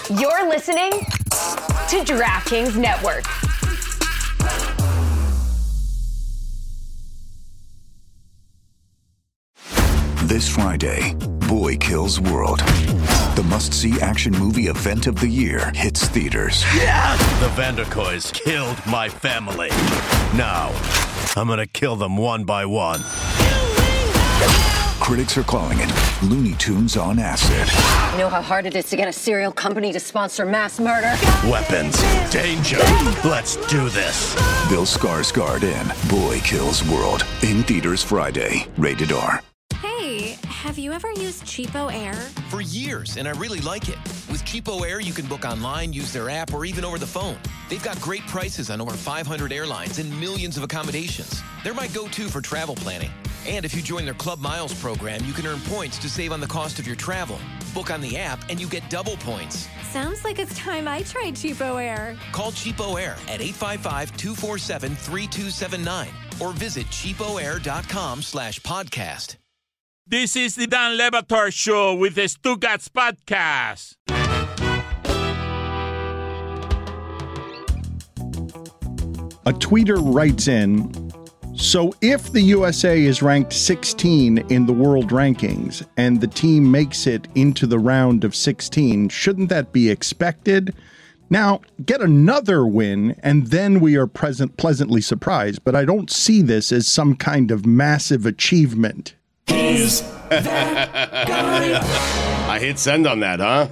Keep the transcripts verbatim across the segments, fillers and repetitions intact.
You're listening to DraftKings Network. This Friday, Boy Kills World. The must-see action movie event of the year hits theaters. Yeah! The Vanderkoys killed my family. Now, I'm gonna kill them one by one. Critics are calling it Looney Tunes on acid. You know how hard it is to get a serial company to sponsor mass murder? Weapons, danger, let's do this. Bill Skarsgård in Boy Kills World. In theaters Friday. Rated R. Hey, have you ever used Cheapo Air? For years, and I really like it. With Cheapo Air, you can book online, use their app, or even over the phone. They've got great prices on over five hundred airlines and millions of accommodations. They're my go-to for travel planning. And if you join their Club Miles program, you can earn points to save on the cost of your travel. Book on the app, and you get double points. Sounds like it's time I tried Cheapo Air. Call Cheapo Air at eight five five, two four seven, three two seven nine or visit cheapoair.com slash podcast. This is the Dan Le Batard Show with the Stugats Podcast. A tweeter writes in, so if the U S A is ranked sixteen in the world rankings and the team makes it into the round of sixteen, shouldn't that be expected? Now, get another win, and then we are present pleasantly surprised, but I don't see this as some kind of massive achievement. He's that guy. I hit send on that, huh?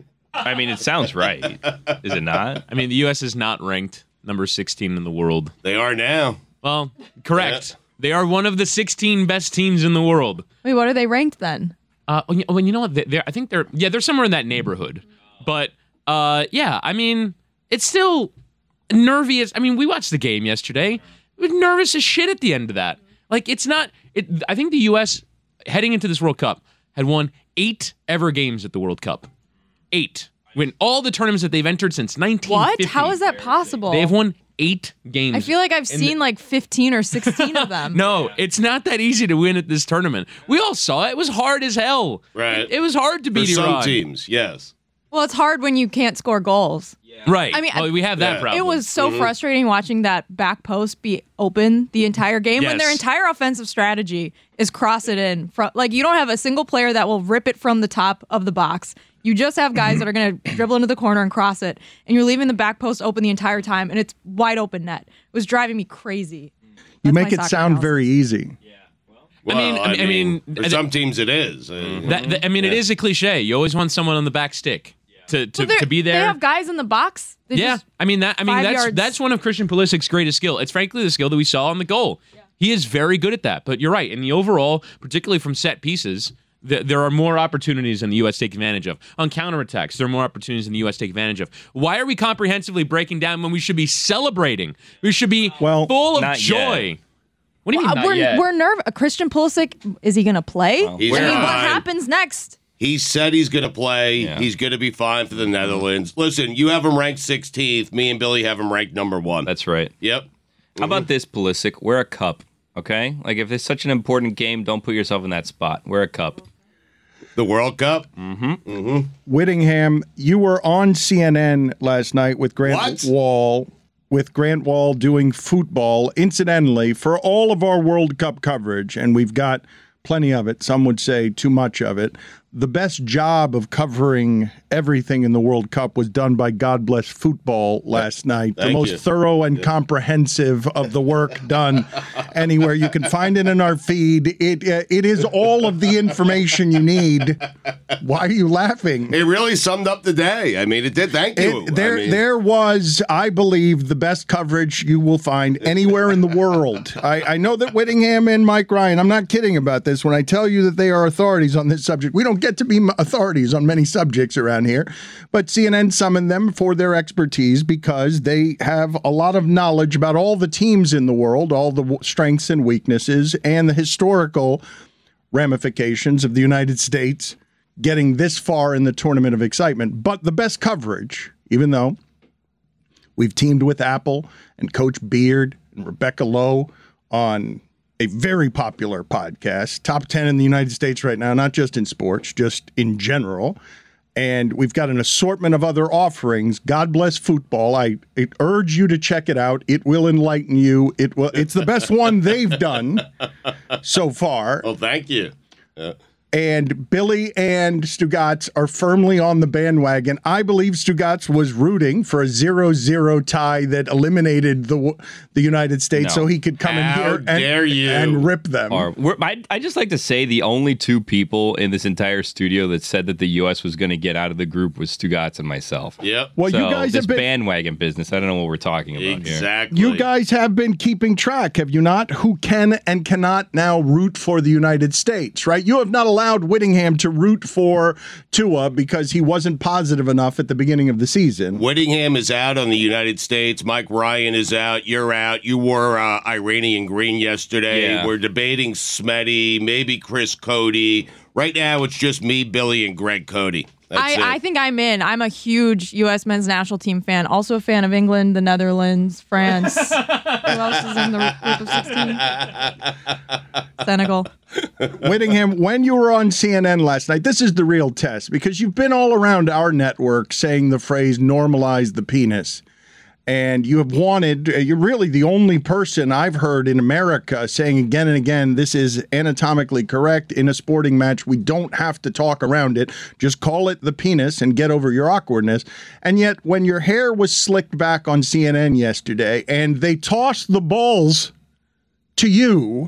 I mean, it sounds right. Is it not? I mean, the U S is not ranked number sixteen in the world. They are now. Well, correct. Yeah. They are one of the sixteen best teams in the world. Wait, what are they ranked then? Uh, well, you know what? They're, I think they're, yeah, they're somewhere in that neighborhood. But, uh, yeah, I mean, it's still nervy as, I mean, we watched the game yesterday. We were nervous as shit at the end of that. Like, it's not, it, I think the U S, heading into this World Cup, had won eight ever games at the World Cup. Eight. Win all the tournaments that they've entered since nineteen fifty. What? How is that possible? They've won eight games. I feel like I've seen the- like fifteen or sixteen of them. No, it's not that easy to win at this tournament. We all saw it. It was hard as hell. Right. It, it was hard to beat For some Iran. teams, yes. Well, it's hard when you can't score goals. Right. I mean, well, we have that Yeah. problem. It was so Mhm. frustrating watching that back post be open the entire game when their Yes. entire offensive strategy is cross it in. From, like, you don't have a single player that will rip it from the top of the box. You just have guys that are going to dribble into the corner and cross it, and you're leaving the back post open the entire time, and it's wide open net. It was driving me crazy. You That's make my it soccer sound analysis. very easy. Well, I mean, I mean, I mean, for th- some teams it is. Uh, that, that- I mean, it is a cliche. You always want someone on the back stick to to, Well, they're- to be They there. have guys in the box. They Yeah, just- I mean that. I mean five that's yards. that's one of Christian Pulisic's greatest skill. It's frankly the skill that we saw on the goal. He is very good at that. But you're right. In the overall, particularly from set pieces, th- there are more opportunities than the U S take advantage of. On counterattacks, there are more opportunities than the U S take advantage of. Why are we comprehensively breaking down when we should be celebrating? We should be Well, full of not joy. yet. What do you mean? Uh, not we're yet? we're nervous. Christian Pulisic, is he going to play? He's I mean, what fine. happens next? He said he's going to play. Yeah. He's going to be fine for the Netherlands. Listen, you have him ranked sixteenth. Me and Billy have him ranked number one. That's right. Yep. How about this, Pulisic? Wear a cup, okay? Like, if it's such an important game, don't put yourself in that spot. Wear a cup. The World Cup? Mm-hmm. Mm-hmm. Whittingham, you were on C N N last night with Grant What? Wall, with Grant Wall doing football, incidentally, for all of our World Cup coverage, and we've got plenty of it. Some would say too much of it. The best job of covering everything in the World Cup was done by God Bless Football last night. The Thank most you. thorough and comprehensive of the work done anywhere. You can find it in our feed. It uh, it is all of the information you need. Why are you laughing? It really summed up the day. I mean, it did. Thank you. It, there, I mean, there was, I believe, the best coverage you will find anywhere in the world. I, I know that Whittingham and Mike Ryan, I'm not kidding about this when I tell you that they are authorities on this subject. We don't get to be authorities on many subjects around here, but C N N summoned them for their expertise because they have a lot of knowledge about all the teams in the world, all the strengths and weaknesses, and the historical ramifications of the United States getting this far in the tournament of excitement. But the best coverage, even though we've teamed with Apple and Coach Beard and Rebecca Lowe on a very popular podcast, top ten in the United States right now, not just in sports, just in general. And we've got an assortment of other offerings. God bless football. I, I urge you to check it out. It will enlighten you. It will. It's the best one they've done so far. Well, thank you. Uh, And Billy and Stugatz are firmly on the bandwagon. I believe Stugatz was rooting for a zero zero tie that eliminated the the United States No. so he could come How in here dare and, you. and rip them. Or, we're, I, I just like to say the only two people in this entire studio that said that the U S was going to get out of the group was Stugatz and myself. Yep. Well, so you guys this have been bandwagon business, I don't know what we're talking about here. Exactly. You guys have been keeping track, have you not? Who can and cannot now root for the United States, right? You have not allowed Whittingham to root for Tua because he wasn't positive enough at the beginning of the season. Whittingham is out on the United States. Mike Ryan is out. You're out. You wore uh, Iranian green yesterday. Yeah. We're debating Smetty, maybe Chris Cody. Right now, it's just me, Billy, and Greg Cody. That's it. I, I think I'm in. I'm a huge U S men's national team fan. Also a fan of England, the Netherlands, France. Who else is in the group of sixteen? Senegal. Whittingham, when you were on C N N last night, this is the real test because you've been all around our network saying the phrase normalize the penis. And you have wanted, you're really the only person I've heard in America saying again and again, this is anatomically correct in a sporting match. We don't have to talk around it. Just call it the penis and get over your awkwardness. And yet, when your hair was slicked back on C N N yesterday and they tossed the balls to you,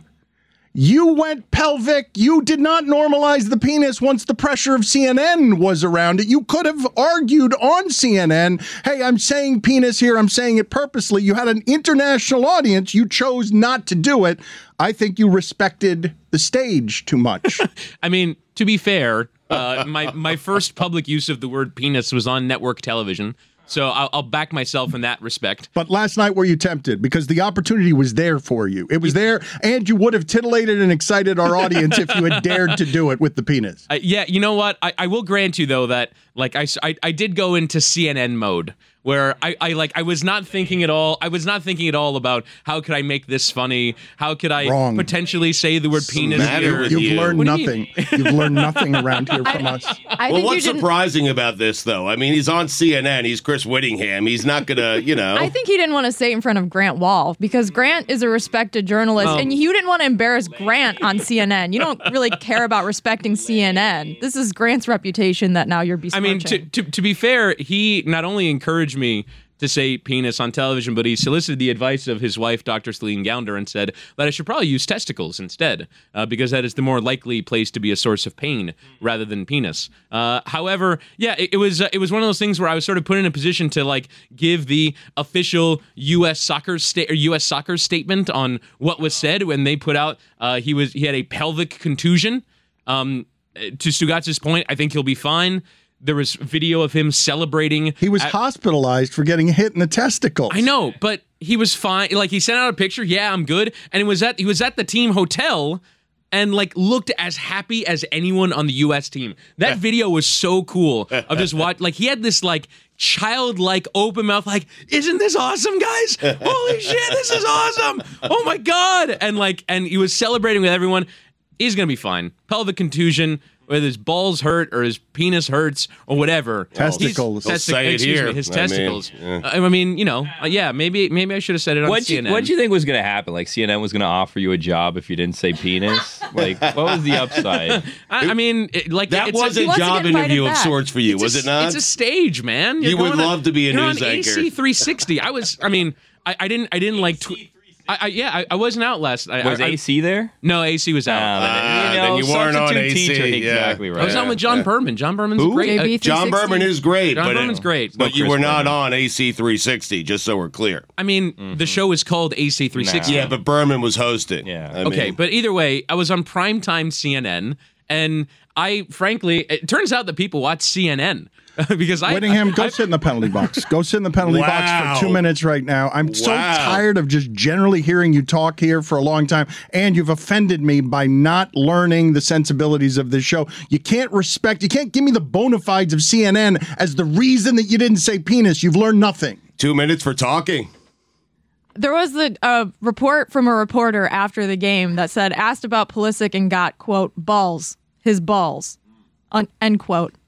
you went pelvic. You did not normalize the penis once the pressure of C N N was around it. You could have argued on C N N, hey, I'm saying penis here. I'm saying it purposely. You had an international audience. You chose not to do it. I think you respected the stage too much. I mean, to be fair, uh, my, my first public use of the word penis was on network television. So I'll, I'll back myself in that respect. But last night, were you tempted? Because the opportunity was there for you. It was there, and you would have titillated and excited our audience if you had dared to do it with the penis. Uh, yeah, you know what? I, I will grant you, though, that like I, I, I did go into C N N mode. Where I, I like I was not thinking at all. I was not thinking at all about how could I make this funny. How could I Wrong. potentially say the word penis here? with You've you? learned What do you nothing. You've learned nothing around here from us. I well, think what's you didn't, surprising about this, though? I mean, he's on C N N. He's Chris Whittingham. He's not going to, you know. I think he didn't want to say it in front of Grant Wall because Grant is a respected journalist, Um, and you didn't want to embarrass Grant on C N N. You don't really care about respecting C N N. This is Grant's reputation that now you're I besmirching. mean, to, to to be fair, he not only encouraged me to say penis on television, but he solicited the advice of his wife, Doctor Celine Gounder, and said that I should probably use testicles instead, uh, because that is the more likely place to be a source of pain rather than penis. Uh, however, yeah, it, it was uh, it was one of those things where I was sort of put in a position to like give the official U S soccer state or U S soccer statement on what was said when they put out uh, he was he had a pelvic contusion. Um, to Stugatz's point, I think he'll be fine. There was video of him celebrating. He was at- hospitalized for getting hit in the testicles. I know, but he was fine. Like he sent out a picture. Yeah, I'm good. And it was at he was at the team hotel, and like looked as happy as anyone on the U S team. That video was so cool. Of just watch. Like he had this like childlike open mouth. Like, isn't this awesome, guys? Holy shit, this is awesome! Oh my god! And like, and he was celebrating with everyone. He's gonna be fine. Pelvic contusion. Whether his balls hurt or his penis hurts or whatever. Testicles. He's- Don't say it excuse here. Me, his I mean, testicles. yeah. I I mean, you know, uh, yeah, maybe maybe I should have said it on What C you N N. what you think was going to happen? Like C N N was going to offer you a job if you didn't say penis? Like what was the upside? I, I mean, it, like That it's was a, a He wants to job get invited interview of back. sorts for you, it's was a, it not? It's a stage, man. You're You would going on- love to be a you're news on anchor. A C three sixty. I was. I mean, I, I didn't. I didn't like. Tw- I, I yeah. I, I wasn't out last. I, Was I, A C there? No, A C was out. Ah, you know, then you weren't on substitute A C, teacher, yeah. exactly right. I was on with John Yeah. Berman. John Berman's Who? great. J B Uh, three John sixty. Berman is great. John but Berman's great. But No, you Chris were not Berman. on A C three sixty, just so we're clear. I mean, the show is called A C three sixty. Yeah, but Berman was hosting. Yeah. I Okay, mean, but either way, I was on primetime C N N, and I frankly, it turns out that people watch C N N because I Whittingham, go I, sit in the penalty box. Go sit in the penalty Wow. box for two minutes right now. I'm so Wow. tired of just generally hearing you talk here for a long time, and you've offended me by not learning the sensibilities of this show. You can't respect, you can't give me the bona fides of C N N as the reason that you didn't say penis. You've learned nothing. two minutes for talking. There was a uh, report from a reporter after the game that said, asked about Pulisic and got, quote, balls, his balls, un- end quote.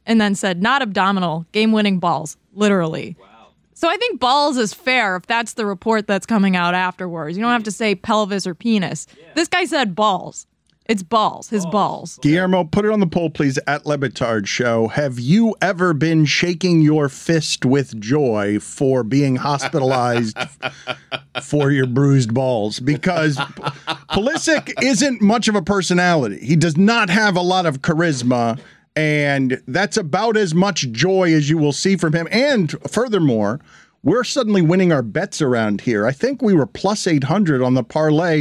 and then said, not abdominal, game-winning balls, literally. Wow. So I think balls is fair if that's the report that's coming out afterwards. You don't have to say pelvis or penis. Yeah. This guy said balls. It's balls, his balls. Guillermo, put it on the poll, please, at Le Batard Show. Have you ever been shaking your fist with joy for being hospitalized for your bruised balls? Because Pulisic isn't much of a personality. He does not have a lot of charisma, and that's about as much joy as you will see from him. And furthermore, we're suddenly winning our bets around here. I think we were plus eight hundred on the parlay.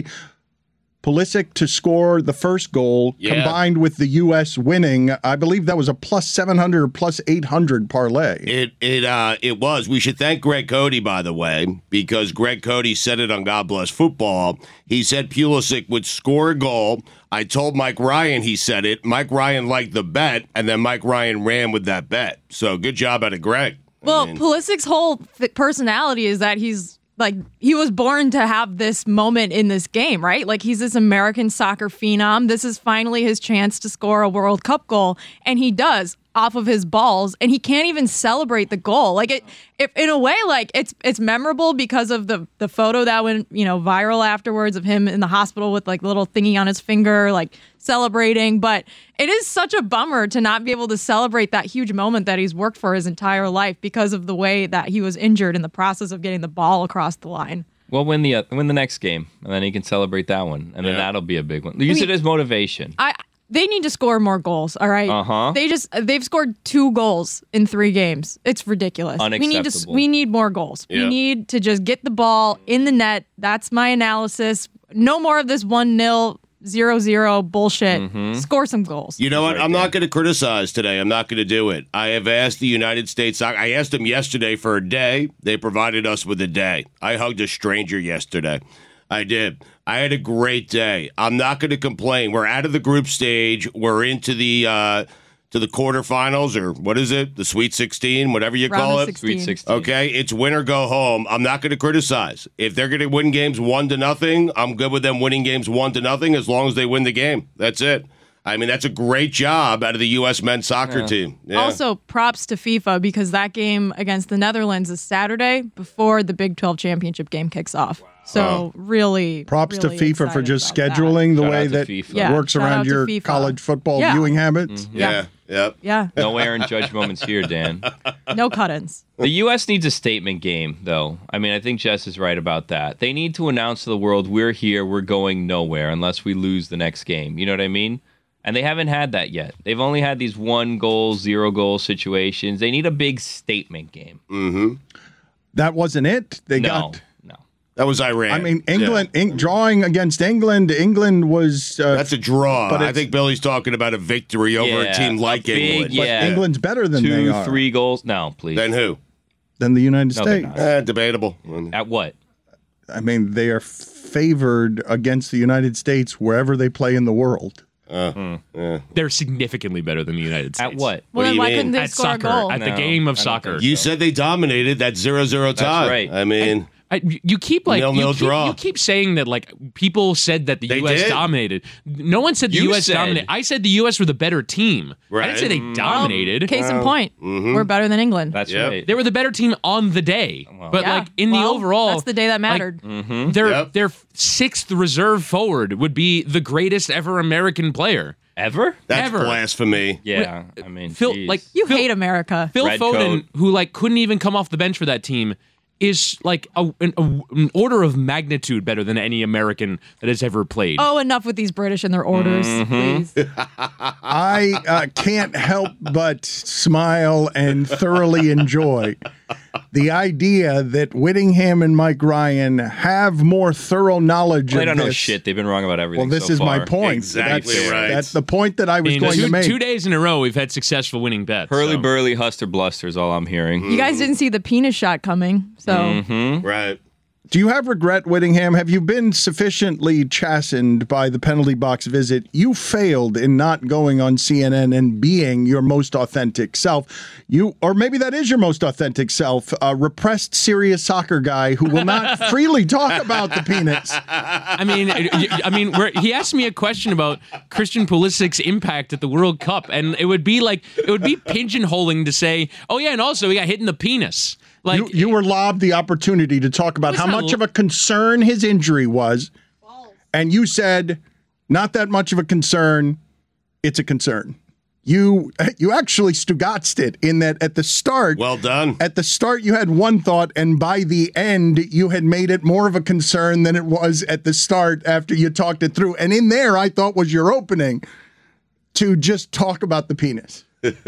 Pulisic to score the first goal, yeah. combined with the U S winning. I believe that was a plus seven hundred or plus eight hundred parlay. It it uh it was. We should thank Greg Cody, by the way, because Greg Cody said it on God Bless Football. He said Pulisic would score a goal. I told Mike Ryan he said it. Mike Ryan liked the bet, and then Mike Ryan ran with that bet. So good job out of Greg. Well, I mean, Pulisic's whole th- personality is that he's like, he was born to have this moment in this game, right? Like, he's this American soccer phenom. This is finally his chance to score a World Cup goal. And he does, off of his balls. And he can't even celebrate the goal. Like, it, if in a way, like, it's it's memorable because of the, the photo that went, you know, viral afterwards of him in the hospital with, like, little thingy on his finger, like, celebrating. But it is such a bummer to not be able to celebrate that huge moment that he's worked for his entire life because of the way that he was injured in the process of getting the ball across the line. Well, win the uh, win the next game, and then he can celebrate that one, and then yeah. that'll be a big one. Use I mean, it as motivation. I they need to score more goals. All right. Uh huh. They just they've scored two goals in three games. It's ridiculous. Unacceptable. We need to we need more goals. Yeah. We need to just get the ball in the net. That's my analysis. No more of this one nil. Zero zero bullshit. Mm-hmm. Score some goals. You know what? I'm not going to criticize today. I'm not going to do it. I have asked the United States. I asked them yesterday for a day. They provided us with a day. I hugged a stranger yesterday. I did. I had a great day. I'm not going to complain. We're out of the group stage. We're into the uh, to the quarterfinals, or what is it? The Sweet sixteen, whatever you Round call it. sixteen. Sweet sixteen. Okay, it's win or go home. I'm not going to criticize. If they're going to win games one to nothing, I'm good with them winning games one to nothing as long as they win the game. That's it. I mean, that's a great job out of the U S men's soccer yeah. team. Yeah. Also, props to FIFA because that game against the Netherlands is Saturday before the Big twelve championship game kicks off. Wow. So wow. really, props really to FIFA for just scheduling that. the Shout way that Yeah, works around your FIFA. college football yeah. viewing habits. Mm-hmm. Yeah. Yep. Yeah. No Aaron Judge moments here, Dan. No cut-ins. The U S needs a statement game, though. I mean, I think Jess is right about that. They need to announce to the world, we're here, we're going nowhere unless we lose the next game. You know what I mean? And they haven't had that yet. They've only had these one goal, zero goal situations. They need a big statement game. Mm-hmm. That wasn't it. They no, got. No. That was Iran. I mean, England Yeah. in, drawing against England. England was. Uh, That's a draw. But I think Billy's talking about a victory over Yeah, a team like a big, England. but yeah. England's better than Two, they are. three goals. No, please. Then who? Than the United No, they're States. not. Eh, debatable. At what? I mean, they are favored against the United States wherever they play in the world. Uh, Mm. yeah. They're significantly better than the United States. At what? Well, What do then you why mean? couldn't they At score soccer, a goal? at the No, game I of don't soccer. think You said they dominated that zero zero tie. right. I mean, I, you keep like Nil-nil you keep, draw. you keep saying that like people said that the They U S did. dominated. No one said the You U S said. dominated. I said the U S were the better team. I didn't say they Right. dominated. Case in point, mhm. we're better than England. That's Yep. right. They were the better team on the day. But Yeah, like in well, the overall, that's the day that like, mattered. Mm-hmm. their Yep. their sixth reserve forward would be the greatest ever American player. Ever? that's Ever. blasphemy. Yeah. I mean, Phil, geez. like You Phil, hate America. Phil Red Foden, coat. who like couldn't even come off the bench for that team, is like a, an, a, an order of magnitude better than any American that has ever played. Oh, enough with these British and their orders, Mm-hmm. please. I uh, can't help but smile and thoroughly enjoy the idea that Whittingham and Mike Ryan have more thorough knowledge Well, they of don't know this. shit. They've been wrong about everything. Well, this so is my far. point. Exactly that's, right. That's the point that I was I mean, going two, to make. two days in a row, we've had successful winning bets. Hurley so. Burley, Huster Bluster is all I'm hearing. You guys didn't see the penis shot coming, so Mm-hmm. Right. Do you have regret, Whittingham? Have you been sufficiently chastened by the penalty box visit? You failed in not going on C N N and being your most authentic self. You, or maybe that is your most authentic self, a repressed, serious soccer guy who will not freely talk about the penis. I mean, I mean, where he asked me a question about Christian Pulisic's impact at the World Cup, and it would be like it would be pigeonholing to say, "Oh yeah, and also he got hit in the penis." Like you, you were lobbed the opportunity to talk about how much of a concern his injury was, and you said, "Not that much of a concern. It's a concern." You you actually Stugatzed it in that at the start. Well done. At the start, you had one thought, and by the end, you had made it more of a concern than it was at the start after you talked it through. And in there, I thought was your opening to just talk about the penis.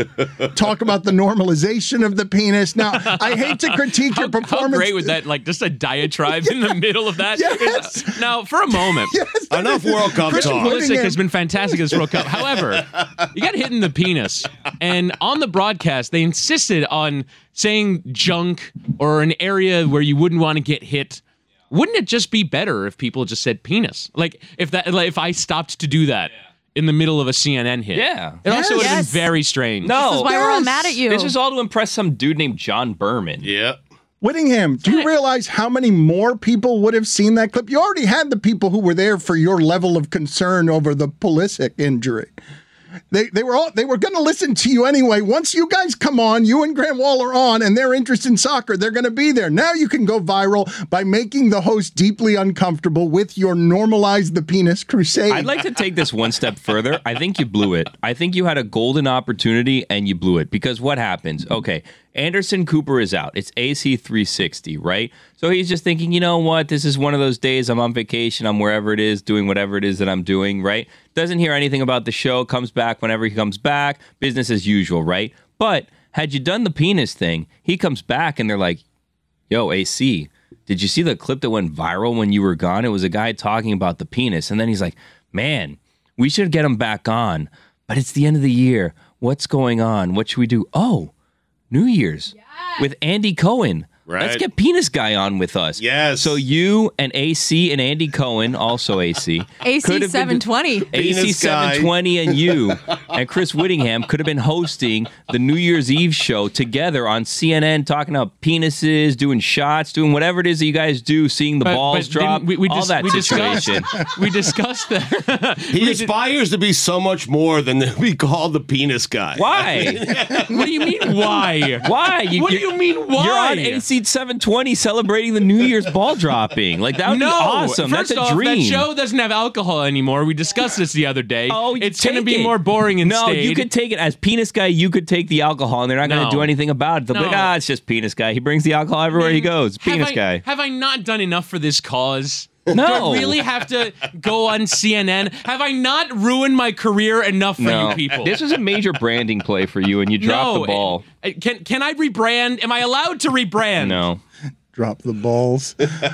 Talk about the normalization of the penis. Now, I hate to critique how, your performance. How great was that? Like just a diatribe in the middle of that. Yes. Now, for a moment, yes, enough World Cup Christian talk. Pulisic has been fantastic at this World Cup. However, you got hit in the penis, and on the broadcast, they insisted on saying junk or an area where you wouldn't want to get hit. Wouldn't it just be better if people just said penis? Like if that, like, if I stopped to do that. In the middle of a C N N hit. Yeah. It also would have Yes. been very strange. No. This is why we're all mad at you. This is all to impress some dude named John Berman. Yeah. Whittingham, do you realize how many more people would have seen that clip? You already had the people who were there for your level of concern over the Pulisic injury. They they were all they were going to listen to you anyway. Once you guys come on, you and Grant Wall are on, and they're interested in soccer, they're going to be there. Now you can go viral by making the host deeply uncomfortable with your normalize the penis crusade. I'd like to take this one step further. I think you blew it. I think you had a golden opportunity and you blew it because what happens? Okay, Anderson Cooper is out. It's A C three sixty, right? So he's just thinking, you know what? This is one of those days I'm on vacation. I'm wherever it is, doing whatever it is that I'm doing, right? Doesn't hear anything about the show, comes back whenever he comes back. Business as usual, right? But had you done the penis thing, he comes back and they're like, yo, A C, did you see the clip that went viral when you were gone? It was a guy talking about the penis. And then he's like, man, we should get him back on. But it's the end of the year. What's going on? What should we do? Oh, New Year's with Andy Cohen. Right. Let's get Penis Guy on with us. Yes. So you and A C and Andy Cohen, also A C. A C seven twenty. A C seven twenty and you and Chris Whittingham could have been hosting the New Year's Eve show together on C N N, talking about penises, doing shots, doing whatever it is that you guys do, seeing the But- but, balls but drop, we, we all dis- that we situation. Discussed, we discussed that. He aspires to be so much more than to be called the penis guy. Why? What do you mean, why? Why? You, What do you mean, why? You're on A C seven twenty celebrating the New Year's ball dropping. Like, that would no, be awesome. First That's a off, dream. that show doesn't have alcohol anymore. We discussed this the other day. Oh, it's take going to be it. more boring and No, staid. you could take it as Penis Guy. You could take the alcohol, and they're not going No. to do anything about it. They'll be like, No. ah, it's just Penis Guy. He brings the alcohol everywhere he goes. Have Penis I- Guy. Have I not done enough for this cause? No. Do I really have to go on C N N? Have I not ruined my career enough for No. you people? This was a major branding play for you, and you dropped no, the ball. uh, Can can I rebrand? Am I allowed to rebrand? No. Drop the balls.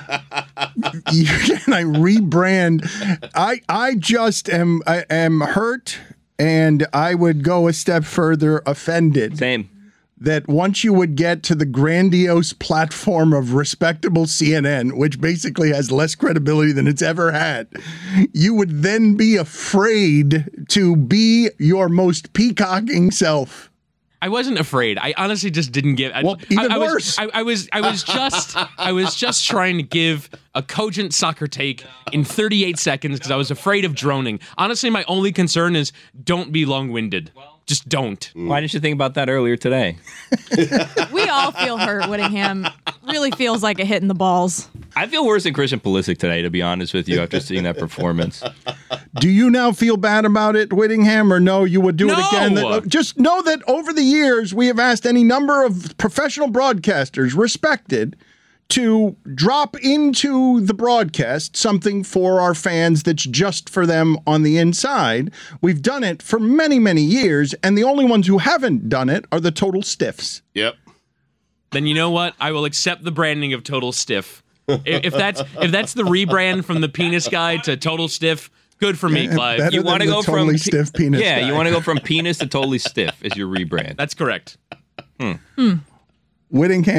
You- Can I rebrand? I I just am I am hurt, and I would go a step further, offended. Same. That once you would get to the grandiose platform of respectable C N N, which basically has less credibility than it's ever had, you would then be afraid to be your most peacocking self. I wasn't afraid. I honestly just didn't give. I, Well, even I, I worse. Was, I, I was. I was just. I was just trying to give a cogent soccer take in thirty-eight seconds because I was afraid of droning. Honestly, my only concern is don't be long-winded. Just don't. Why didn't you think about that earlier today? We all feel hurt. Whittingham really feels like a hit in the balls. I feel worse than Christian Pulisic today, to be honest with you, after seeing that performance. Do you now feel bad about it, Whittingham, or no, you would do it No! again? That- just know that over the years, we have asked any number of professional broadcasters, respected, to drop into the broadcast something for our fans that's just for them on the inside. We've done it for many, many years, and the only ones who haven't done it are the total stiffs. Yep. Then you know what? I will accept the branding of Total Stiff. If, if that's if that's the rebrand from the Penis Guy to Total Stiff, good for me, Clive. Better You than want to the go totally from stiff penis Yeah, guy. you want to go from penis to totally stiff as your rebrand. That's correct. Whittingham,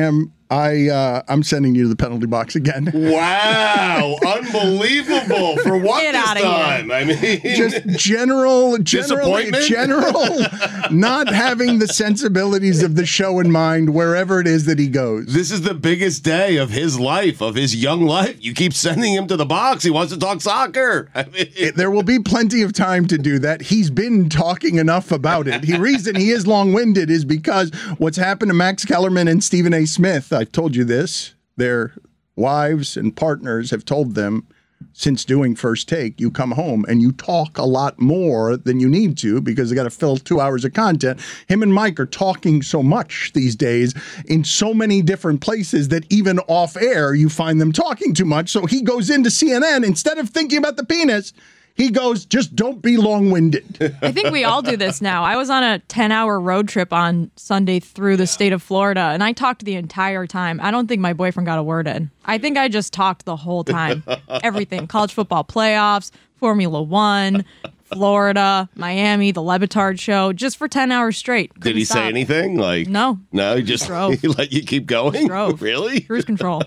I, uh, I'm sending you to the penalty box again. Wow. Unbelievable. For what Get this outta time? here. I mean, Just general, general, Disappointment? general, not having the sensibilities of the show in mind wherever it is that he goes. this is the biggest day of his life, of his young life. You keep sending him to the box. He wants to talk soccer. I mean, It- there will be plenty of time to do that. He's been talking enough about it. The reason he is long-winded is because what's happened to Max Kellerman and Stephen A. Smith, I've told you this, their wives and partners have told them since doing First Take, you come home and you talk a lot more than you need to because they got to fill two hours of content. Him and Mike are talking so much these days in so many different places that even off air, you find them talking too much. So he goes into C N N, instead of thinking about the penis, he goes, just don't be long-winded. I think we all do this now. I was on a ten-hour road trip on Sunday through the state of Florida, and I talked the entire time. I don't think my boyfriend got a word in. I think I just talked the whole time. Everything. College football playoffs, Formula One, Florida, Miami, the Le Batard show, just for ten hours straight. did Couldn't he stop. say anything? Like No. No, he just Drove. he let you keep going? Drove. Really? Cruise control.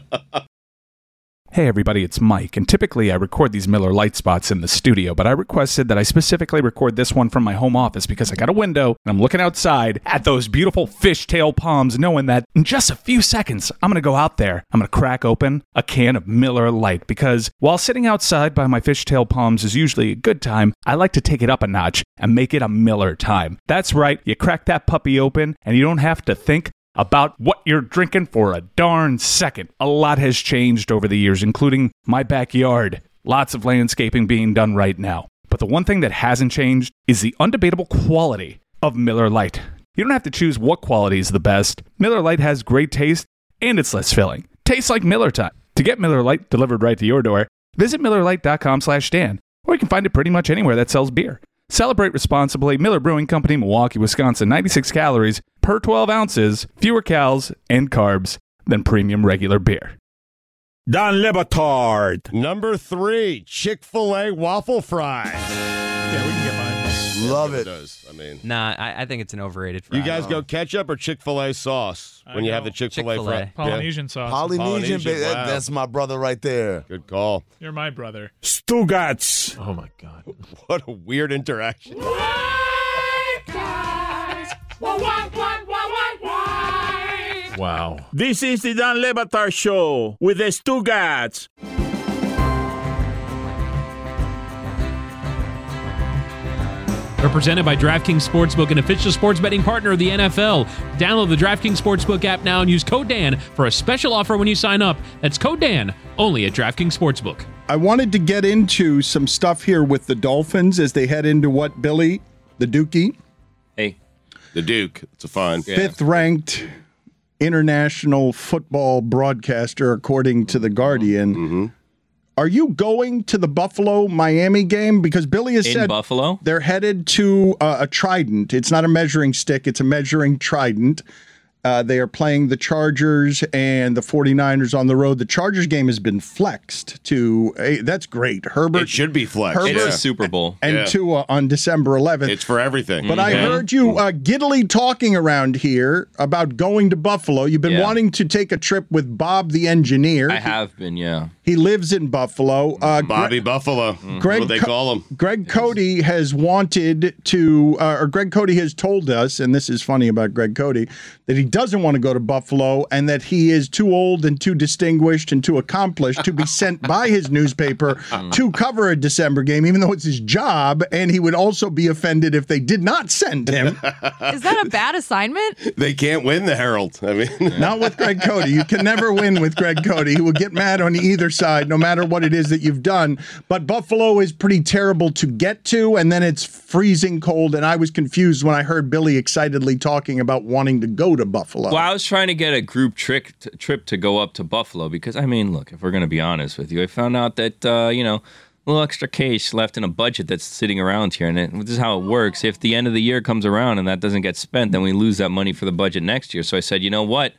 Hey everybody, it's Mike, and typically I record these Miller Lite spots in the studio, but I requested that I specifically record this one from my home office because I got a window and I'm looking outside at those beautiful fishtail palms, knowing that in just a few seconds I'm going to go out there, I'm going to crack open a can of Miller Lite, because while sitting outside by my fishtail palms is usually a good time, I like to take it up a notch and make it a Miller time. That's right, you crack that puppy open and you don't have to think about what you're drinking for a darn second. A lot has changed over the years, including my backyard. Lots of landscaping being done right now. But the one thing that hasn't changed is the undebatable quality of Miller Lite. You don't have to choose what quality is the best. Miller Lite has great taste, and it's less filling. Tastes like Miller time. To get Miller Lite delivered right to your door, visit Miller Lite dot com slash Dan, or you can find it pretty much anywhere that sells beer. Celebrate responsibly. Miller Brewing Company, Milwaukee, Wisconsin. ninety-six calories per twelve ounces, fewer calories and carbs than premium regular beer. Don Le Batard. Number three, Chick-fil-A waffle fry. Yeah, we can get mine. Love it. Does. I mean, Nah, I, I think it's an overrated fry. You guys go ketchup or Chick-fil-A sauce I when you go have the Chick-fil-A, Chick-fil-A. fry? Polynesian sauce. Polynesian, Polynesian, ba- that- wow. that's my brother right there. Good call. You're my brother. Stugats. Oh my God. What a weird interaction. Wow. This is the Don Le Batard Show with the Stugats. Represented by DraftKings Sportsbook, an official sports betting partner of the N F L. Download the DraftKings Sportsbook app now and use code Dan for a special offer when you sign up. That's code Dan, only at DraftKings Sportsbook. I wanted to get into some stuff here with the Dolphins as they head into what, Billy? The Dookie? Hey. The Duke. It's a fun. Fifth-ranked international football broadcaster, according to The Guardian. Mm-hmm. Are you going to the Buffalo-Miami game? Because Billy has In said Buffalo? they're headed to uh, a trident. It's not a measuring stick. It's a measuring trident. Uh, they are playing the Chargers and the 49ers on the road. The Chargers game has been flexed to hey, that's great. Herbert It should be flexed. Herbert It's a Super Bowl. and Yeah. Tua on December eleventh. It's for everything. But I Mhm. heard you uh, giddily talking around here about going to Buffalo. You've been Yeah. wanting to take a trip with Bob the engineer. I have been, yeah. He lives in Buffalo. Uh, Bobby Gre- Buffalo. Greg what they Co- call him. Greg Cody has wanted to, uh, or Greg Cody has told us, and this is funny about Greg Cody, that he doesn't want to go to Buffalo and that he is too old and too distinguished and too accomplished to be sent by his newspaper to cover a December game, even though it's his job. And he would also be offended if they did not send him. Is that a bad assignment? They can't win the Herald. I mean, Not with Greg Cody. You can never win with Greg Cody. He will get mad on either side, no matter what it is that you've done. But Buffalo is pretty terrible to get to, and then it's freezing cold. And I was confused when I heard Billy excitedly talking about wanting to go to Buffalo. Well, I was trying to get a group trick t- trip to go up to Buffalo because, I mean, look, if we're going to be honest with you, I found out that, uh, you know, a little extra cash left in a budget that's sitting around here. And it, this is how it works. If the end of the year comes around and that doesn't get spent, then we lose that money for the budget next year. So I said, you know what?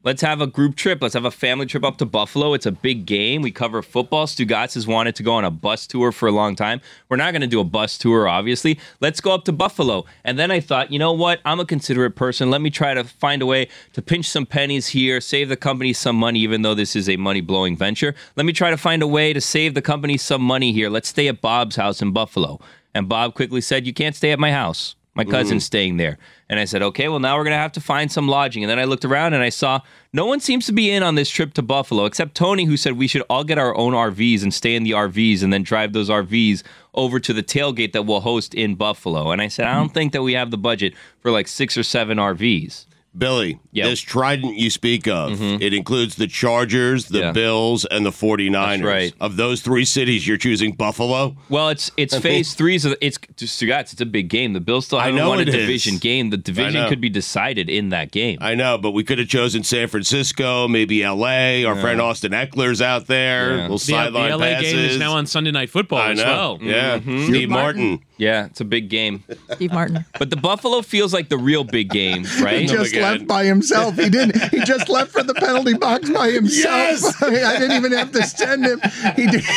Let's have a group trip. Let's have a family trip up to Buffalo. It's a big game. We cover football. Stugotz has wanted to go on a bus tour for a long time. We're not going to do a bus tour, obviously. Let's go up to Buffalo. And then I thought, you know what? I'm a considerate person. Let me try to find a way to pinch some pennies here, save the company some money, even though this is a money-blowing venture. Let me try to find a way to save the company some money here. Let's stay at Bob's house in Buffalo. And Bob quickly said, you can't stay at my house. My cousin's mm. staying there. And I said, okay, well, now we're going to have to find some lodging. And then I looked around and I saw no one seems to be in on this trip to Buffalo, except Tony, who said we should all get our own R Vs and stay in the R Vs and then drive those R Vs over to the tailgate that we'll host in Buffalo. And I said, I don't think that we have the budget for like six or seven R Vs. Billy, yep. this Trident you speak of, mm-hmm. it includes the Chargers, the yeah. Bills, and the forty-niners. That's right. Of those three cities, you're choosing Buffalo? Well, it's it's phase three. So it's just it's a big game. The Bills still haven't won a division is. game. The division could be decided in that game. I know, but we could have chosen San Francisco, maybe L A. Our yeah. friend Austin Eckler's out there. Yeah. Little the, sideline the L A passes. game is now on Sunday Night Football I as know. well. Yeah, mm-hmm. Steve Martin. Martin. Yeah, it's a big game. Steve Martin. But the Buffalo feels like the real big game, right? He just left by himself. He didn't. He just left for the penalty box by himself. Yes! I didn't even have to send him. He did.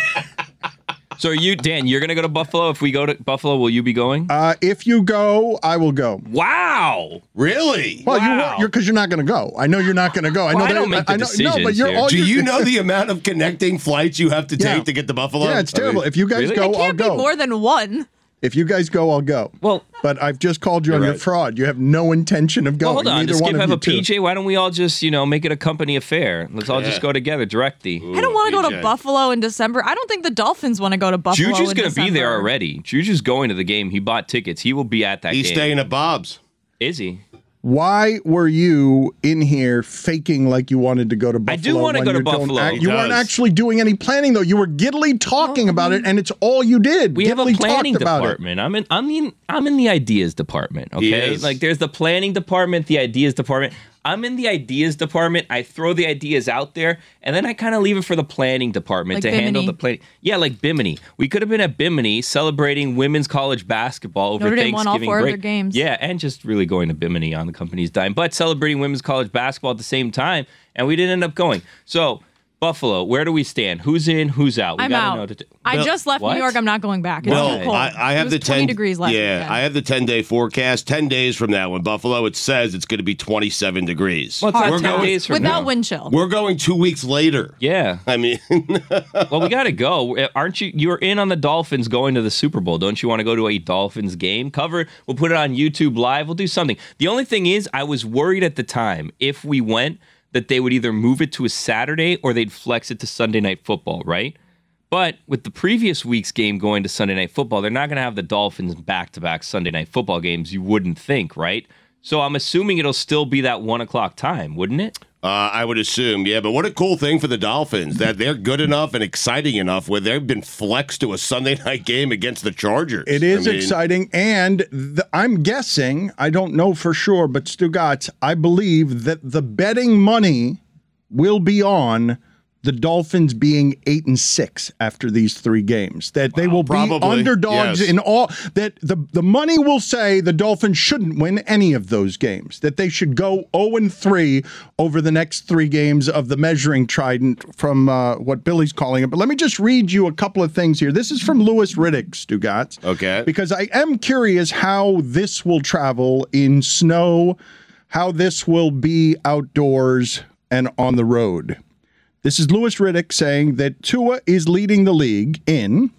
So are you, Dan, you're going to go to Buffalo? If we go to Buffalo, will you be going? Uh, if you go, I will go. Wow. Really? Well, wow. you won't, you're because you're not going to go. I know you're not going to go. I know well, that, I don't make the I know, decisions no, but you're here. all Do you're, you know the amount of connecting flights you have to take Yeah. to get to Buffalo? Yeah, it's terrible. I mean, if you guys really? go, It I'll can't be go. more than one. If you guys go, I'll go. Well, but I've just called you on You're your right. fraud. You have no intention of going. well, hold on. Neither Does one Skip of have you a two. P J? Why don't we all just, you know, make it a company affair? Let's all Yeah. just go together, directly. I don't want to go P to J. Buffalo in December. I don't think the Dolphins want to go to Buffalo Juju's in going to be there December. already. Juju's going to the game. He bought tickets. He will be at that He's game. staying at Bob's. Is he? Why were you in here faking like you wanted to go to Buffalo? I do wanna when go to you don't Buffalo. act- He you weren't does. actually doing any planning, though. You were giddily talking about it, and it's all you did. We have a Giddily planning talked about it. department. I'm in. I'm in. I'm in the ideas department. He Okay, is. like there's the planning department, the ideas department. I'm in the ideas department. I throw the ideas out there, and then I kind of leave it for the planning department Like to handle Bimini. the planning. Yeah, like Bimini. We could have been at Bimini celebrating women's college basketball over Notre Dame Thanksgiving won all four of break. their games. Yeah, and just really going to Bimini on the company's dime, but celebrating women's college basketball at the same time, and we didn't end up going. So. Buffalo, where do we stand? Who's in? Who's out? We I'm gotta out. know to t- I Bill- just left What? New York. I'm not going back. It's Well, too cold. I, I have it was the twenty ten degrees last Yeah, weekend. I have the ten day forecast. Ten days from now in Buffalo, it says it's going to be twenty seven degrees. Well, it's not we're ten going days from without now. wind chill. We're going two weeks later. Yeah. I mean, Well, we got to go. Aren't you? You're in on the Dolphins going to the Super Bowl. Don't you want to go to a Dolphins game? Cover. We'll put it on YouTube Live. We'll do something. The only thing is, I was worried at the time if we went that they would either move it to a Saturday or they'd flex it to Sunday Night Football, right? But with the previous week's game going to Sunday Night Football, they're not going to have the Dolphins back-to-back Sunday Night Football games. You wouldn't think, right? So I'm assuming it'll still be that one o'clock time, wouldn't it? uh, I would assume, yeah. But what a cool thing for the Dolphins that they're good enough and exciting enough where they've been flexed to a Sunday night game against the Chargers. It is I mean, exciting, and the, I'm guessing, I don't know for sure, but Stugotz, I believe that the betting money will be on the Dolphins being eight and six after these three games. That they will probably, be underdogs yes. in all. That the the money will say the Dolphins shouldn't win any of those games. That they should go zero and three over the next three games of the measuring trident from uh, what Billy's calling it. But let me just read you a couple of things here. This is from Louis Riddick, Stugotz. Okay. Because I am curious how this will travel in snow, how this will be outdoors and on the road. This is Louis Riddick saying that Tua is leading the league in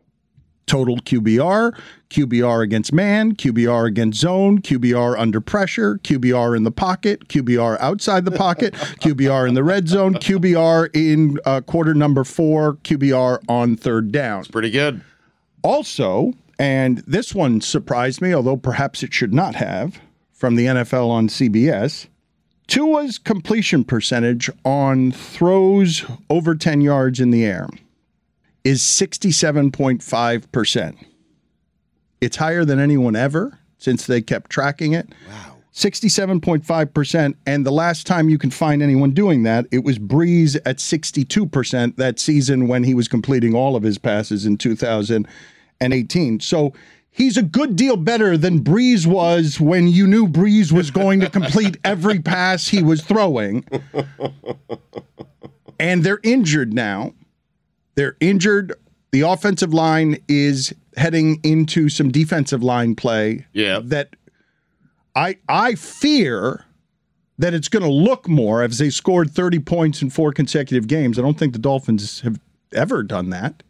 total Q B R, Q B R against man, Q B R against zone, Q B R under pressure, Q B R in the pocket, Q B R outside the pocket, Q B R in the red zone, Q B R in uh, quarter number four, Q B R on third down. Pretty good. Also, and this one surprised me, although perhaps it should not have, from the N F L on C B S, Tua's completion percentage on throws over ten yards in the air is sixty-seven point five percent. It's higher than anyone ever since they kept tracking it. Wow. sixty-seven point five percent. And the last time you can find anyone doing that, it was Breeze at sixty-two percent that season when he was completing all of his passes in two thousand eighteen. So he's a good deal better than Breeze was when you knew Breeze was going to complete every pass he was throwing. And they're injured now. They're injured. The offensive line is heading into some defensive line play. Yeah. That I I fear that it's going to look more as they scored thirty points in four consecutive games. I don't think the Dolphins have ever done that.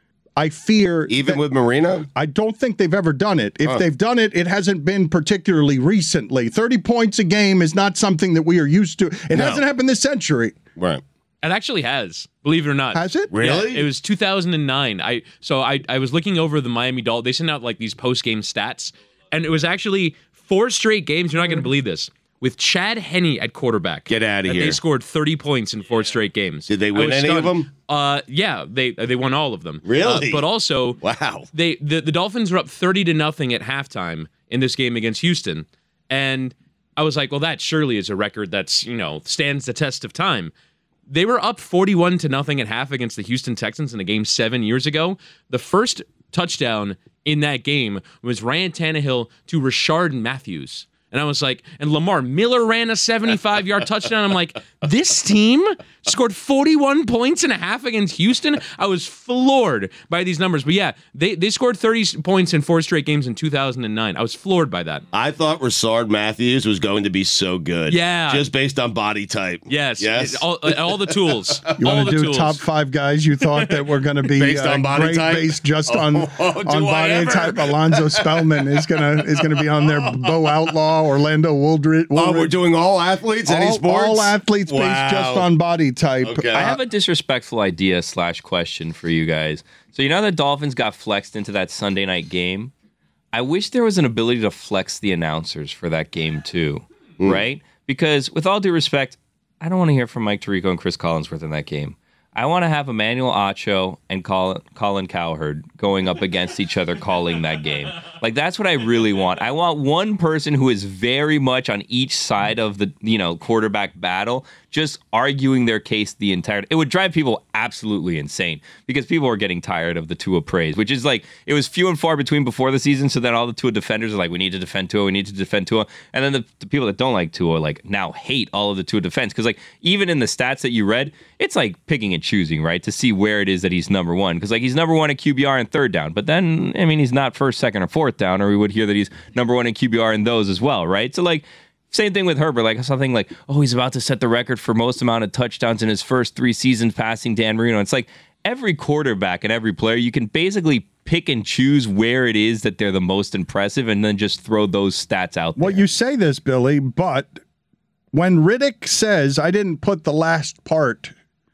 I fear even that, with Marino. I don't think they've ever done it. If huh. they've done it, it hasn't been particularly recently. thirty points a game is not something that we are used to. It No. hasn't happened this century. Right. It actually has, believe it or not. Has it? Really? Yeah, it was two thousand nine. I so I I was looking over the Miami Dolphins. They sent out like these post game stats, and it was actually four straight games. You're not going to believe this. With Chad Henne at quarterback. Get out of and here. They scored thirty points in four straight games. Did they I win was any of stunned. them? Uh, yeah, they they won all of them. Really? Uh, but also, wow. They the, the Dolphins were up thirty to nothing at halftime in this game against Houston, and I was like, well, that surely is a record that's you know stands the test of time. They were up forty-one to nothing at half against the Houston Texans in a game seven years ago. The first touchdown in that game was Ryan Tannehill to Rashard Matthews. And I was like, and Lamar Miller ran a seventy-five-yard touchdown. I'm like, this team scored forty-one points and a half against Houston? I was floored by these numbers. But yeah, they, they scored thirty points in four straight games in two thousand nine. I was floored by that. I thought Rashard Matthews was going to be so good. Yeah. Just based on body type. Yes. Yes. All, all the tools. You all want the to do tools. top five guys you thought that were going to be Based uh, on body great type? based just on, Oh, do on I body ever? type? Alonzo Spellman is gonna is gonna be on there. Bo Outlaw, Orlando Woodridge. Oh, we're doing all athletes, any all, sports? all athletes Wow. based just on body type. Okay. I have a disrespectful idea slash question for you guys. So you know the Dolphins got flexed into that Sunday night game? I wish there was an ability to flex the announcers for that game too, Mm. right? Because with all due respect, I don't want to hear from Mike Tirico and Chris Collinsworth in that game. I want to have Emmanuel Acho and Colin, Colin Cowherd going up against each other calling that game. Like, that's what I really want. I want one person who is very much on each side of the, you know, quarterback battle, just arguing their case the entire. It would drive people absolutely insane because people are getting tired of the Tua praise, which is like, it was few and far between before the season. So then all the Tua defenders are like, we need to defend Tua, we need to defend Tua. And then the, the people that don't like Tua, like, now hate all of the Tua defense. Because, like, even in the stats that you read, it's like picking and choosing, right? To see where it is that he's number one. Because, like, he's number one at Q B R and third down. But then, I mean, he's not first, second, or fourth down, or we would hear that he's number one in Q B R in those as well, right? So, like, same thing with Herbert, like something like, oh, he's about to set the record for most amount of touchdowns in his first three seasons passing Dan Marino. It's like every quarterback and every player, you can basically pick and choose where it is that they're the most impressive and then just throw those stats out there. Well, you say this, Billy, but when Riddick says, I didn't put the last part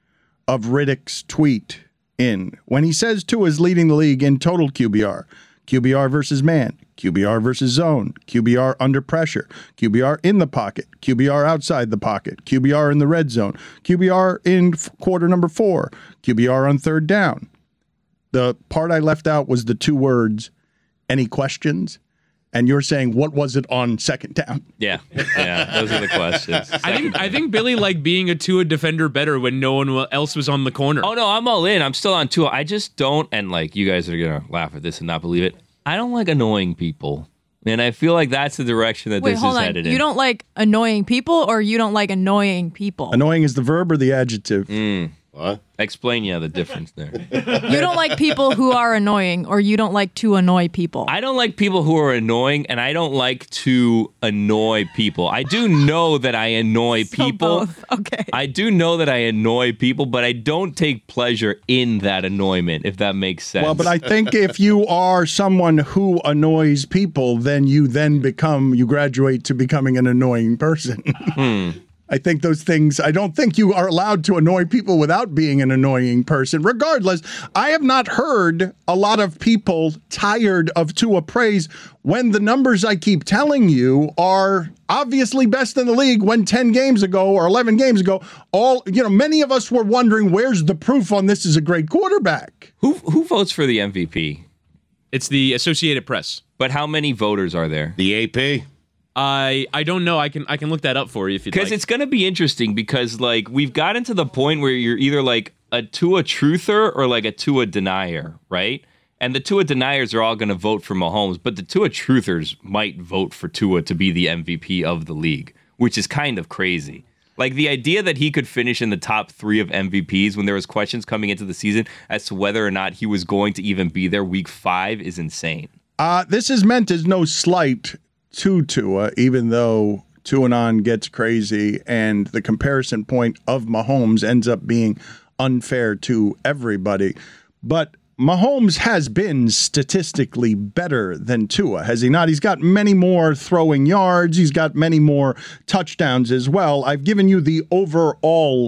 of Riddick's tweet in, when he says Tua is leading the league in total Q B R, Q B R versus man, Q B R versus zone, Q B R under pressure, Q B R in the pocket, Q B R outside the pocket, Q B R in the red zone, Q B R in f- quarter number four, Q B R on third down. The part I left out was the two words, any questions? And you're saying, what was it on second down? Yeah, yeah, those are the questions. I think I think Billy liked being a Tua defender better when no one else was on the corner. Oh, no, I'm all in. I'm still on Tua. I just don't, and like you guys are going to laugh at this and not believe it, I don't like annoying people. And I feel like that's the direction that Wait, this hold is on. headed You in. don't like annoying people, or you don't like annoying people? Annoying is the verb or the adjective? Mm. What? Explain, yeah, the difference there. You don't like people who are annoying, or you don't like to annoy people? I don't like people who are annoying, and I don't like to annoy people. I do know that I annoy people. Both. Okay. I do know that I annoy people, but I don't take pleasure in that annoyment, if that makes sense. Well, but I think if you are someone who annoys people, then you then become, you graduate to becoming an annoying person. Hmm. I think those things, I don't think you are allowed to annoy people without being an annoying person. Regardless, I have not heard a lot of people tired of Tua praise when the numbers I keep telling you are obviously best in the league when ten games ago or eleven games ago, all, you know, many of us were wondering where's the proof on this is a great quarterback. Who who votes for the M V P? It's the Associated Press. But how many voters are there? The A P. I I don't know. I can I can look that up for you if you'd like. Because it's going to be interesting because, like, we've gotten to the point where you're either, like, a Tua truther or, like, a Tua denier, right? And the Tua deniers are all going to vote for Mahomes, but the Tua truthers might vote for Tua to be the M V P of the league, which is kind of crazy. Like, the idea that he could finish in the top three of M V Ps when there was questions coming into the season as to whether or not he was going to even be there week five is insane. Uh, this is meant as no slight to Tua, even though Tuanon gets crazy and the comparison point of Mahomes ends up being unfair to everybody. But Mahomes has been statistically better than Tua, has he not? He's got many more throwing yards. He's got many more touchdowns as well. I've given you the overall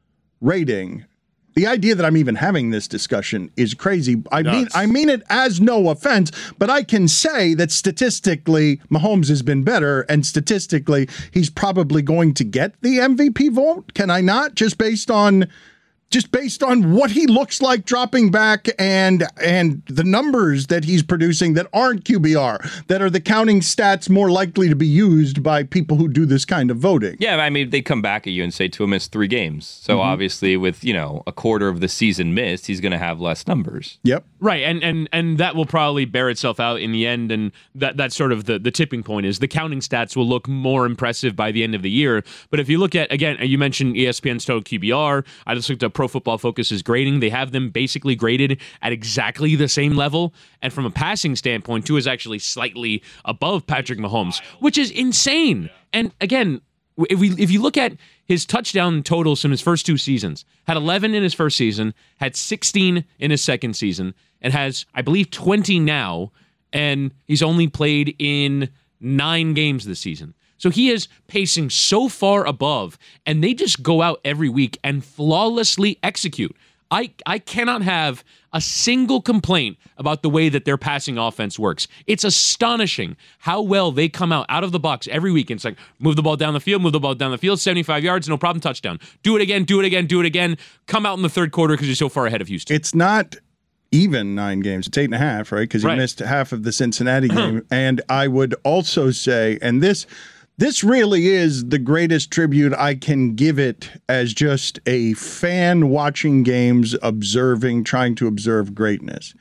rating. The idea that I'm even having this discussion is crazy. I Nuts. mean, I mean it as no offense, but I can say that statistically, Mahomes has been better, and statistically, he's probably going to get the M V P vote. Can I not? Just based on, just based on what he looks like dropping back and and the numbers that he's producing that aren't Q B R, that are the counting stats more likely to be used by people who do this kind of voting. Yeah, I mean, they come back at you and say Tua missed three games. So Mm-hmm. obviously with, you know, a quarter of the season missed, he's going to have less numbers. Yep. Right, and and and that will probably bear itself out in the end, and that that's sort of the, the tipping point is the counting stats will look more impressive by the end of the year. But if you look at, again, you mentioned E S P N's total Q B R, I just looked up Pro Football Focus's grading. They have them basically graded at exactly the same level, and from a passing standpoint, Tua is actually slightly above Patrick Mahomes, which is insane. And again, if we if you look at his touchdown totals in his first two seasons, had eleven in his first season, had sixteen in his second season, and has, I believe, twenty now, and he's only played in nine games this season. So he is pacing so far above, and they just go out every week and flawlessly execute. I, I cannot have a single complaint about the way that their passing offense works. It's astonishing how well they come out out of the box every week. And it's like, move the ball down the field, move the ball down the field, seventy-five yards, no problem, touchdown. Do it again, do it again, do it again. Come out in the third quarter because you're so far ahead of Houston. It's not even nine games. It's eight and a half, right? Because you Right. missed half of the Cincinnati game. And I would also say, and this... This really is the greatest tribute I can give it as just a fan watching games, observing, trying to observe greatness.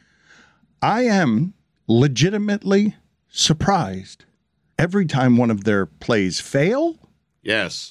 I am legitimately surprised every time one of their plays fail. Yes.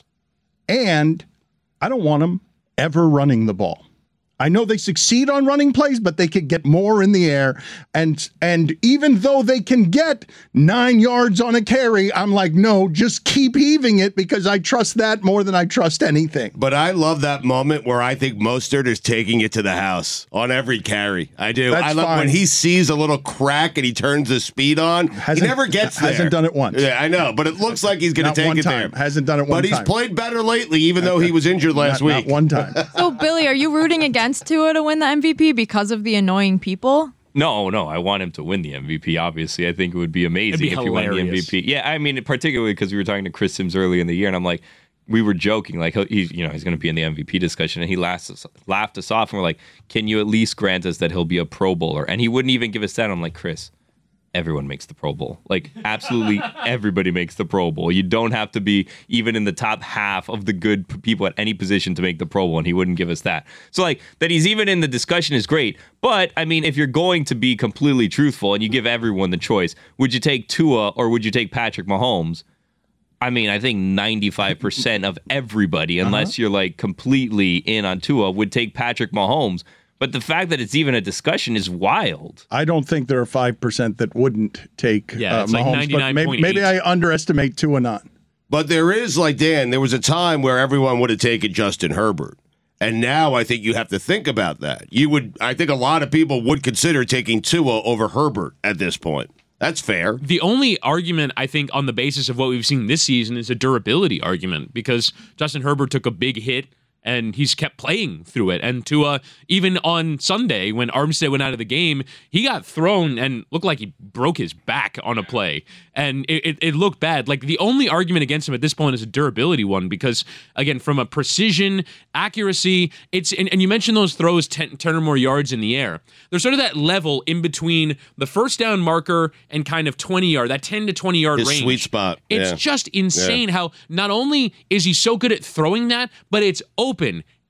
And I don't want them ever running the ball. I know they succeed on running plays, but they could get more in the air. And and even though they can get nine yards on a carry, I'm like, no, just keep heaving it because I trust that more than I trust anything. But I love that moment where I think Mostert is taking it to the house on every carry. I do. That's I love fine. when he sees a little crack and he turns the speed on. Hasn't- he never gets there. hasn't done it once. Yeah, I know, but it looks like he's going to Not take one it time. there. Hasn't done it one But he's time. played better lately, even though he was injured last Not- week. Not one time. So, Billy, are you rooting against Tua to win the M V P because of the annoying people? No, no, I want him to win the M V P, obviously. I think it would be amazing It'd be if he won the M V hilarious. P. Yeah, I mean, particularly because we were talking to Chris Sims early in the year, and I'm like, we were joking, like, he's, you know, he's going to be in the M V P discussion, and he laughed us, laughed us off, and we're like, can you at least grant us that he'll be a Pro Bowler? And he wouldn't even give us that. I'm like, Chris, everyone makes the Pro Bowl. Like, absolutely everybody makes the Pro Bowl. You don't have to be even in the top half of the good p- people at any position to make the Pro Bowl, and he wouldn't give us that. So, like, that he's even in the discussion is great. But, I mean, if you're going to be completely truthful and you give everyone the choice, would you take Tua or would you take Patrick Mahomes? I mean, I think ninety-five percent of everybody, unless uh-huh. you're, like, completely in on Tua, would take Patrick Mahomes. But the fact that it's even a discussion is wild. I don't think there are five percent that wouldn't take Yeah, uh, it's like Mahomes, but ninety-nine maybe, point eight. maybe I underestimate Tua not. But there is, like, Dan, there was a time where everyone would have taken Justin Herbert. And now I think you have to think about that. You would, I think a lot of people would consider taking Tua over Herbert at this point. That's fair. The only argument, I think, on the basis of what we've seen this season is a durability argument because Justin Herbert took a big hit and he's kept playing through it. And Tua, even on Sunday, when Armstead went out of the game, he got thrown and looked like he broke his back on a play. And it, it, it looked bad. Like, the only argument against him at this point is a durability one because, again, from a precision, accuracy, it's and, and you mentioned those throws ten, ten or more yards in the air. There's sort of that level in between the first down marker and kind of twenty yard, that ten to twenty yard His range. sweet spot. It's Yeah. just insane Yeah. how not only is he so good at throwing that, but it's open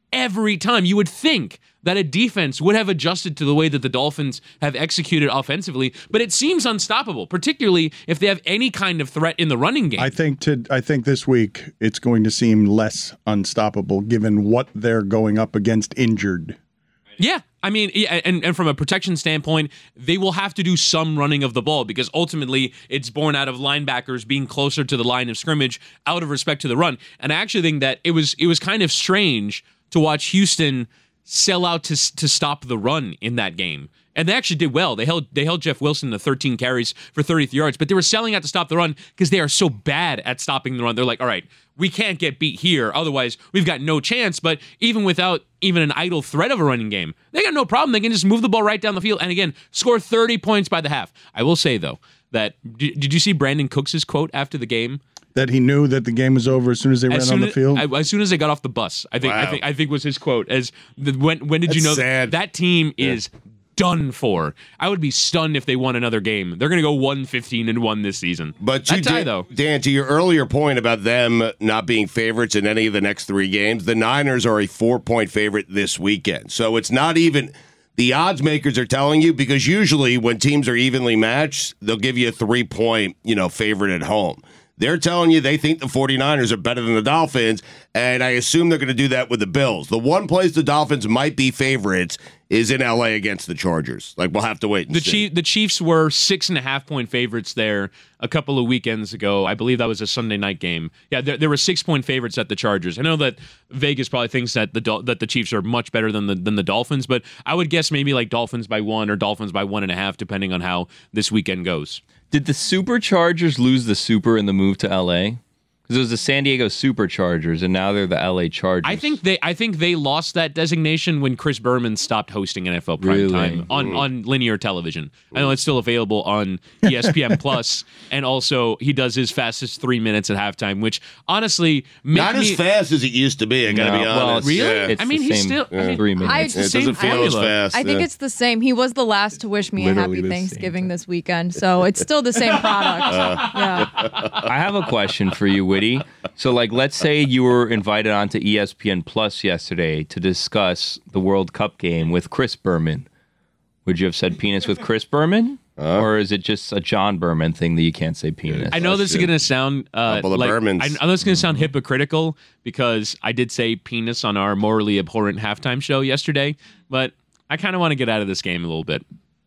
every time. You would think that a defense would have adjusted to the way that the Dolphins have executed offensively, but it seems unstoppable, particularly if they have any kind of threat in the running game. I think to I think this week it's going to seem less unstoppable given what they're going up against injured. Yeah, I mean, yeah, and, and from a protection standpoint, they will have to do some running of the ball because ultimately it's born out of linebackers being closer to the line of scrimmage out of respect to the run. And I actually think that it was it was kind of strange to watch Houston sell out to to stop the run in that game. And they actually did well. They held they held Jeff Wilson to thirteen carries for thirty-three yards, but they were selling out to stop the run because they are so bad at stopping the run. They're like, all right, we can't get beat here. Otherwise, we've got no chance. But even without even an idle threat of a running game, they got no problem. They can just move the ball right down the field and, again, score thirty points by the half. I will say, though, that did, did you see Brandon Cooks' quote after the game? That he knew that the game was over as soon as they As ran on the as, field? I- As soon as they got off the bus. I think I Wow. think I think was his quote. As the, when when did you That's know sad. that team is done for? I would be stunned if they won another game. They're going to go one fifteen and one this season. But that you tie, Dan, though. Dan, to your earlier point about them not being favorites in any of the next three games, the Niners are a four-point favorite this weekend. So it's not even the odds makers are telling you, because usually when teams are evenly matched, they'll give you a three-point, you know, favorite at home. They're telling you they think the 49ers are better than the Dolphins, and I assume they're going to do that with the Bills. The one place the Dolphins might be favorites is in L A against the Chargers. Like, we'll have to wait and The see. Chief, the Chiefs were six and a half point favorites there a couple of weekends ago. I believe that was a Sunday night game. Yeah, there, there were six point favorites at the Chargers. I know that Vegas probably thinks that the Dol- that the Chiefs are much better than the than the Dolphins, but I would guess maybe like Dolphins by one or Dolphins by one and a half, depending on how this weekend goes. Did the Superchargers lose the Super in the move to L A? Because it was the San Diego Superchargers, and now they're the L A Chargers. I think they I think they lost that designation when Chris Berman stopped hosting N F L Really? primetime on, Mm. on linear television. I know it's still available on E S P N Plus, and also he does his fastest three minutes at halftime, which honestly made Not me, as fast as it used to be, I got to No, be well, honest. Really? Yeah. It's I mean, the he's same still I mean, three minutes. I- It it's the same doesn't feel as formula. fast. I think yeah. it's the same. He was the last to wish me a Literally happy the same Thanksgiving this weekend, so it's still the same product. yeah. I have a question for you, Whitty. So, like, let's say you were invited onto E S P N Plus yesterday to discuss the World Cup game with Chris Berman. Would you have said penis with Chris Berman? Uh, or is it just a John Berman thing that you can't say penis? I know this is Question. going to sound uh, Couple of like Bermans. I, I know this is going to sound hypocritical because I did say penis on our morally abhorrent halftime show yesterday, but I kind of want to get out of this game a little bit.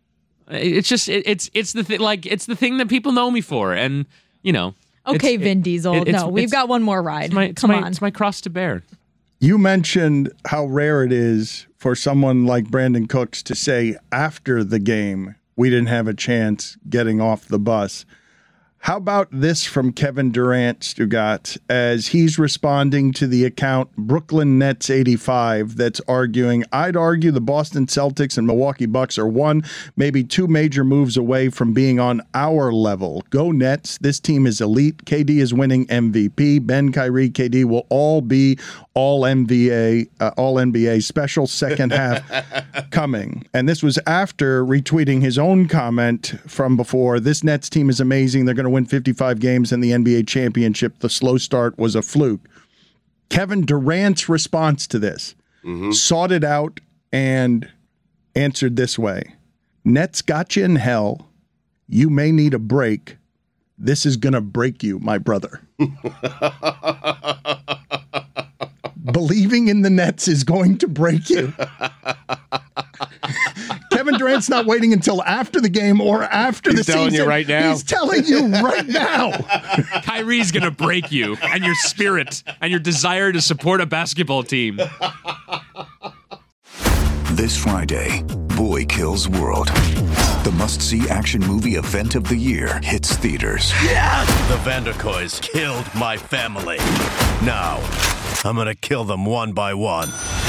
It's just it, it's it's the thing like it's the thing that people know me for, and you know. Okay, it's- Vin it- Diesel. it- it's- no, we've it's- got one more ride. It's my, it's Come my, on. it's my cross to bear. You mentioned how rare it is for someone like Brandon Cooks to say after the game, we didn't have a chance getting off the bus. How about this from Kevin Durant, Stugat, as he's responding to the account Brooklyn Nets eighty-five that's arguing, I'd argue the Boston Celtics and Milwaukee Bucks are one, maybe two major moves away from being on our level. Go Nets. This team is elite. K D is winning M V P. Ben, Kyrie, K D will all be all N B A, uh, all N B A special second half coming. And this was after retweeting his own comment from before. This Nets team is amazing. They're going to win fifty-five games in the N B A championship. The slow start was a fluke. Kevin Durant's response to this, Mm-hmm. sought it out and answered this way. Nets got you in hell. You may need a break. This is going to break you, my brother. Believing in the Nets is going to break you. Kevin Durant's not waiting until after the game or after He's the telling you season. right now. He's telling you right now. Kyrie's going to break you and your spirit and your desire to support a basketball team. This Friday, Boy Kills World. The must-see action movie event of the year hits theaters. The Vanderkoys killed my family. Now, I'm gonna kill them one by one.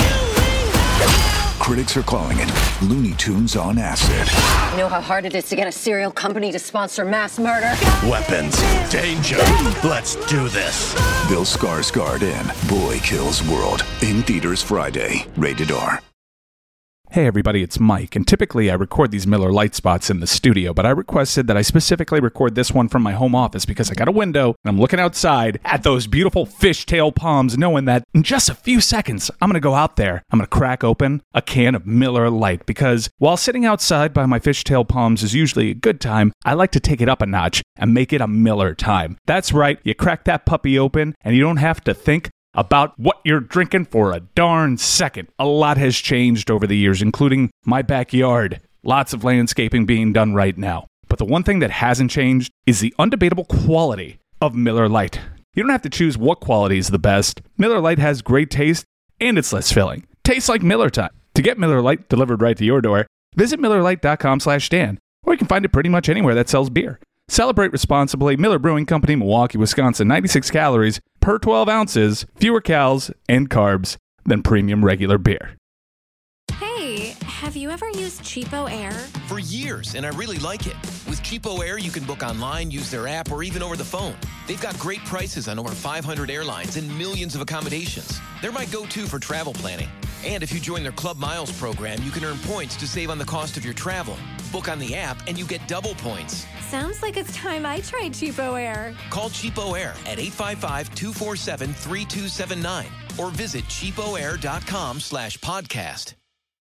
Critics are calling it Looney Tunes on acid. You know how hard it is to get a serial company to sponsor mass murder? Weapons, danger. Let's do this. Bill Skarsgård in Boy Kills World. In theaters Friday. Rated R. Hey everybody, it's Mike, and typically I record these Miller Lite spots in the studio, but I requested that I specifically record this one from my home office because I got a window and I'm looking outside at those beautiful fishtail palms, knowing that in just a few seconds I'm going to go out there, I'm going to crack open a can of Miller Lite, because while sitting outside by my fishtail palms is usually a good time, I like to take it up a notch and make it a Miller time. That's right, you crack that puppy open and you don't have to think about what you're drinking for a darn second. A lot has changed over the years, including my backyard. Lots of landscaping being done right now. But the one thing that hasn't changed is the undebatable quality of Miller Lite. You don't have to choose what quality is the best. Miller Lite has great taste and it's less filling. Tastes like Miller time. To get Miller Lite delivered right to your door, visit Miller Lite dot com slash Dan, or you can find it pretty much anywhere that sells beer. Celebrate responsibly. Miller Brewing Company, Milwaukee, Wisconsin. ninety-six calories per twelve ounces, fewer calories and carbs than premium regular beer. Hey, have you ever used Cheapo Air? For years, and I really like it. With Cheapo Air, you can book online, use their app, or even over the phone. They've got great prices on over five hundred airlines and millions of accommodations. They're my go-to for travel planning. And if you join their Club Miles program, you can earn points to save on the cost of your travel. Book on the app, and you get double points. Sounds like it's time I tried Cheapo Air. Call Cheapo Air at eight five five, two four seven, three two seven nine or visit cheapo air dot com slash podcast.